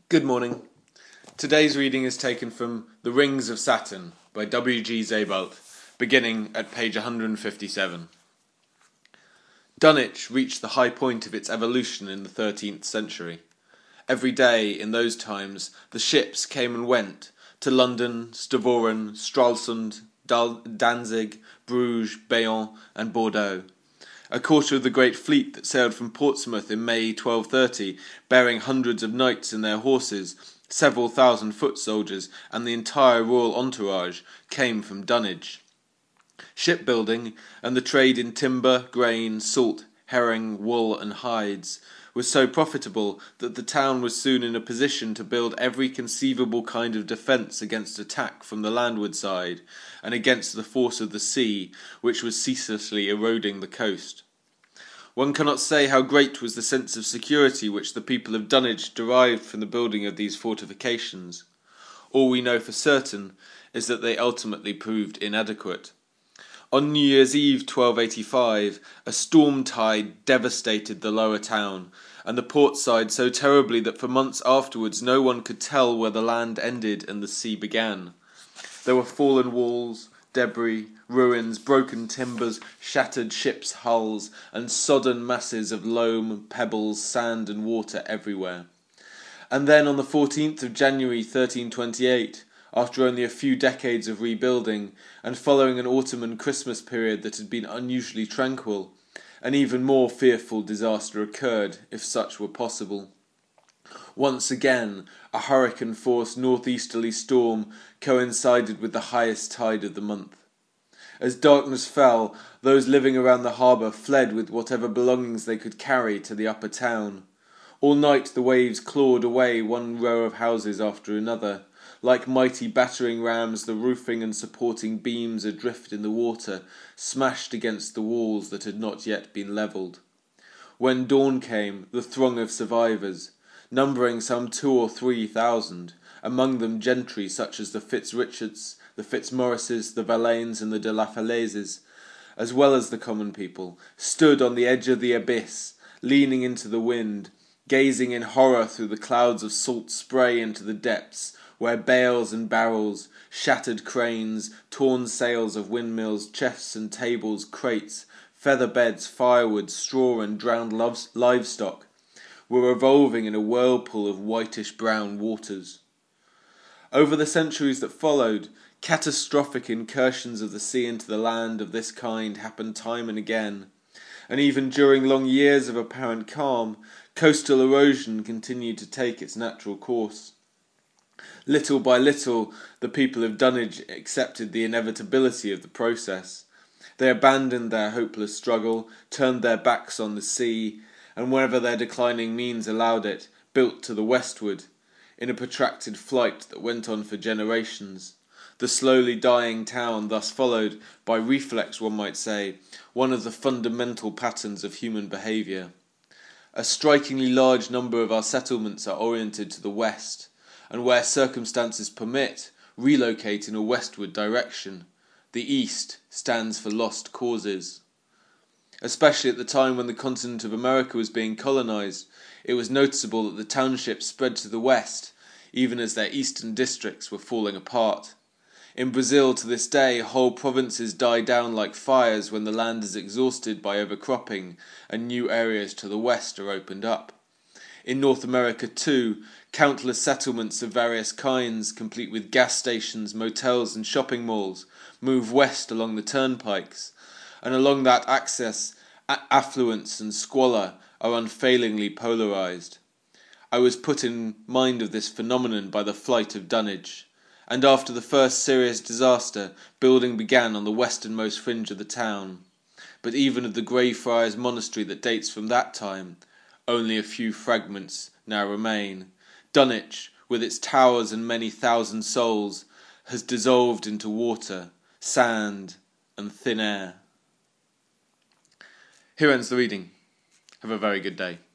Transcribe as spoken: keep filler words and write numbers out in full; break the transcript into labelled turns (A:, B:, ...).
A: Good morning. Today's reading is taken from The Rings of Saturn by W G Sebald, beginning at page one hundred fifty-seven. Dunwich reached the high point of its evolution in the thirteenth century. Every day in those times the ships came and went to London, Stavoren, Stralsund, Dal- Danzig, Bruges, Bayonne and Bordeaux. A quarter of the great fleet that sailed from Portsmouth in May twelve thirty, bearing hundreds of knights and their horses, several thousand foot soldiers, and the entire royal entourage, came from Dunwich. Shipbuilding, and the trade in timber, grain, salt, herring, wool, and hides, was so profitable that the town was soon in a position to build every conceivable kind of defence against attack from the landward side, and against the force of the sea, which was ceaselessly eroding the coast. One cannot say how great was the sense of security which the people of Dunwich derived from the building of these fortifications. All we know for certain is that they ultimately proved inadequate. On New Year's Eve twelve eighty-five, a storm tide devastated the lower town, and the port side so terribly that for months afterwards no one could tell where the land ended and the sea began. There were fallen walls, debris, ruins, broken timbers, shattered ships' hulls, and sodden masses of loam, pebbles, sand and water everywhere. And then on the fourteenth of January thirteen twenty-eight, after only a few decades of rebuilding, and following an autumn and Christmas period that had been unusually tranquil, an even more fearful disaster occurred, if such were possible. Once again, a hurricane-force northeasterly storm coincided with the highest tide of the month. As darkness fell, those living around the harbour fled with whatever belongings they could carry to the upper town. All night the waves clawed away one row of houses after another. Like mighty battering rams, the roofing and supporting beams adrift in the water, smashed against the walls that had not yet been levelled. When dawn came, the throng of survivors, numbering some two or three thousand, among them gentry such as the Fitzrichards, the Fitzmaurices, the Valeins and the de la Falaises, as well as the common people, stood on the edge of the abyss, leaning into the wind, gazing in horror through the clouds of salt spray into the depths, where bales and barrels, shattered cranes, torn sails of windmills, chests and tables, crates, feather beds, firewood, straw and drowned livestock were revolving in a whirlpool of whitish-brown waters. Over the centuries that followed, catastrophic incursions of the sea into the land of this kind happened time and again, and even during long years of apparent calm, coastal erosion continued to take its natural course. Little by little, the people of Dunwich accepted the inevitability of the process. They abandoned their hopeless struggle, turned their backs on the sea, and wherever their declining means allowed it, built to the westward, in a protracted flight that went on for generations. The slowly dying town thus followed, by reflex one might say, one of the fundamental patterns of human behaviour. A strikingly large number of our settlements are oriented to the west, and where circumstances permit, relocate in a westward direction. The east stands for lost causes. Especially at the time when the continent of America was being colonized, it was noticeable that the townships spread to the west, even as their eastern districts were falling apart. In Brazil to this day, whole provinces die down like fires when the land is exhausted by overcropping and new areas to the west are opened up. In North America too, countless settlements of various kinds, complete with gas stations, motels and shopping malls, move west along the turnpikes, and along that axis, a- affluence and squalor are unfailingly polarized. I was put in mind of this phenomenon by the flight of Dunwich, and after the first serious disaster, building began on the westernmost fringe of the town. But even of the Greyfriars Monastery that dates from that time, only a few fragments now remain. Dunwich, with its towers and many thousand souls, has dissolved into water, sand, and thin air. Here ends the reading. Have a very good day.